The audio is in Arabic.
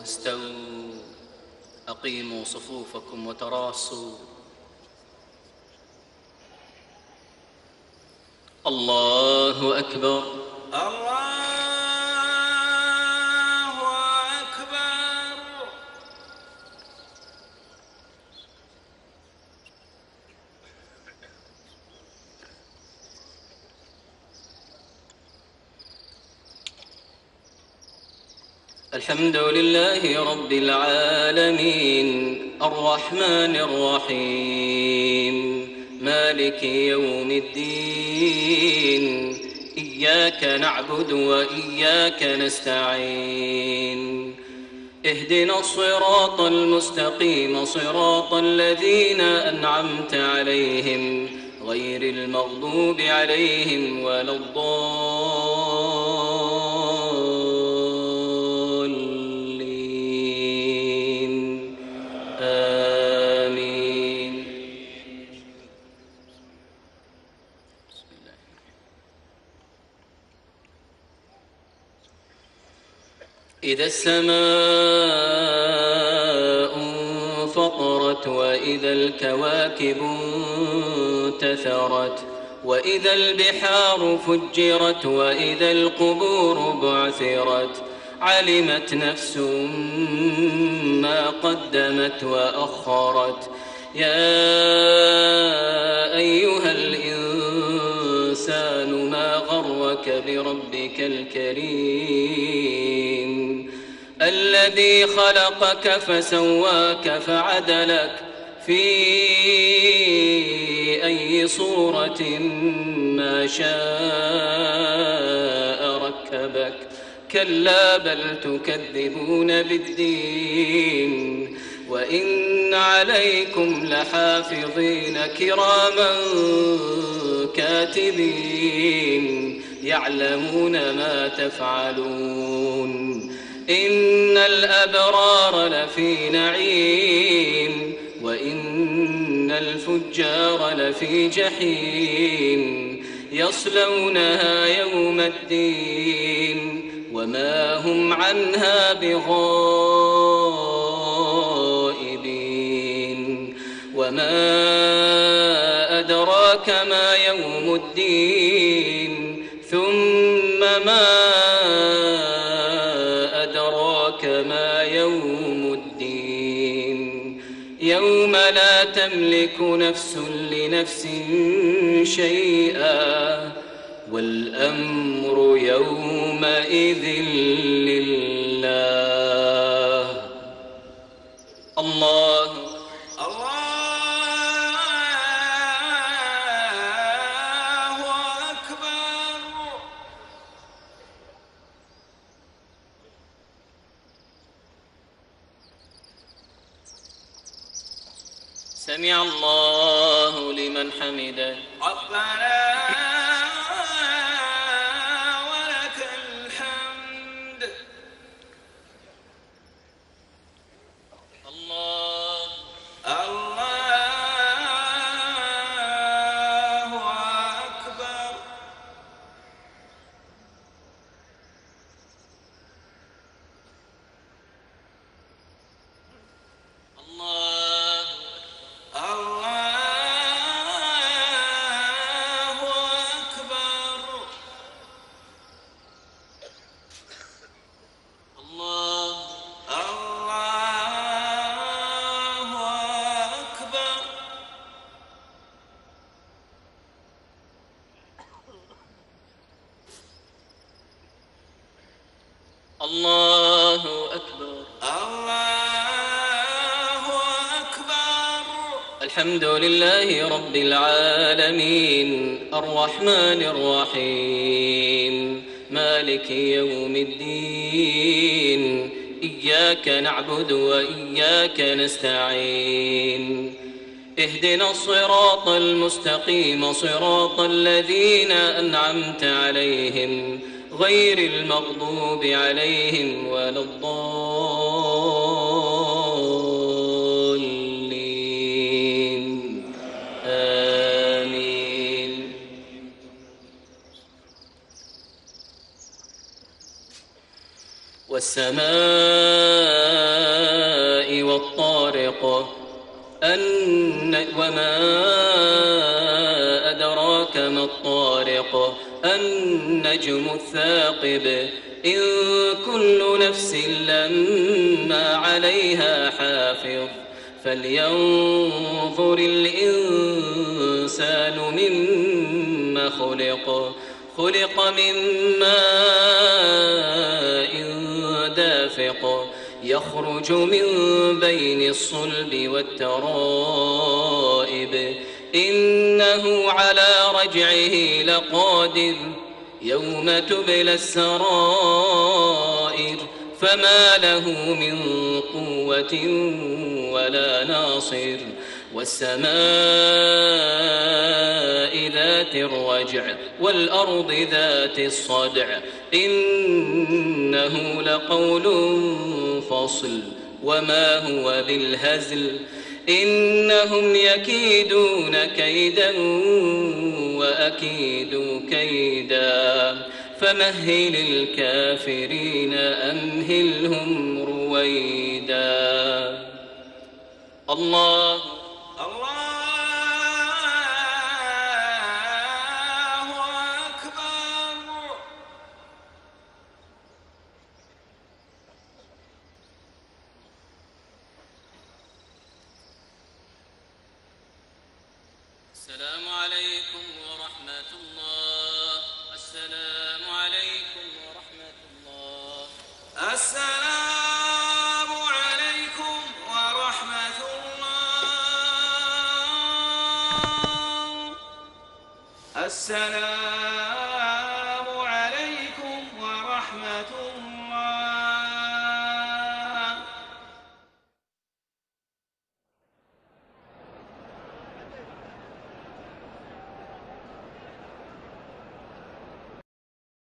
استووا أقيموا صفوفكم وتراصوا. الله أكبر. الله أكبر. الحمد لله رب العالمين الرحمن الرحيم مالك يوم الدين إياك نعبد وإياك نستعين اهدنا الصراط المستقيم صراط الذين أنعمت عليهم غير المغضوب عليهم ولا الضالين آمين. إذا السماء انفطرت وإذا الكواكب انتثرت وإذا البحار فجرت وإذا القبور بعثرت علمت نفس ما قدمت وأخرت. يا أيها الإنسان ما غرك بربك الكريم الذي خلقك فسواك فعدلك في أي صورة ما شاء ركبك. كلا بل تكذبون بالدين وإن عليكم لحافظين كراما كاتبين يعلمون ما تفعلون. إن الأبرار لفي نعيم وإن الفجار لفي جحيم يصلونها يوم الدين وما هم عنها بغائبين. وما أدراك ما يوم الدين ثم ما أدراك ما يوم الدين يوم لا تملك نفس لنفس شيئا والأمر يومئذ لله. الله أكبر. سمع الله لمن حمده. ربنا ولك الحمد. الله أكبر. الله أكبر. الله أكبر. الله أكبر. أكبر. الحمد لله رب العالمين الرحمن الرحيم مالك يوم الدين إياك نعبد وإياك نستعين اهدنا الصراط المستقيم صراط الذين أنعمت عليهم غير المغضوب عليهم ولا الضالين آمين. والسماء والطارق وما أدراك ما الطارق النجم الثاقب إن كل نفس لما عليها حافظ فلينظر الإنسان مما خلق من ماء دافق يخرج من بين الصلب والترائب إنه على رجعه لقادر يوم تبلى السرائر فما له من قوة ولا ناصر والسماء ذات الرجع والأرض ذات الصدع إنه لقول فصل وما هو بالهزل إنهم يكيدون كيدا وأكيد كيدا فمهل الكافرين أمهلهم رويدا الله أكبر. السلام عليكم ورحمة الله. السلام عليكم ورحمة الله. السلام عليكم ورحمة الله. السلام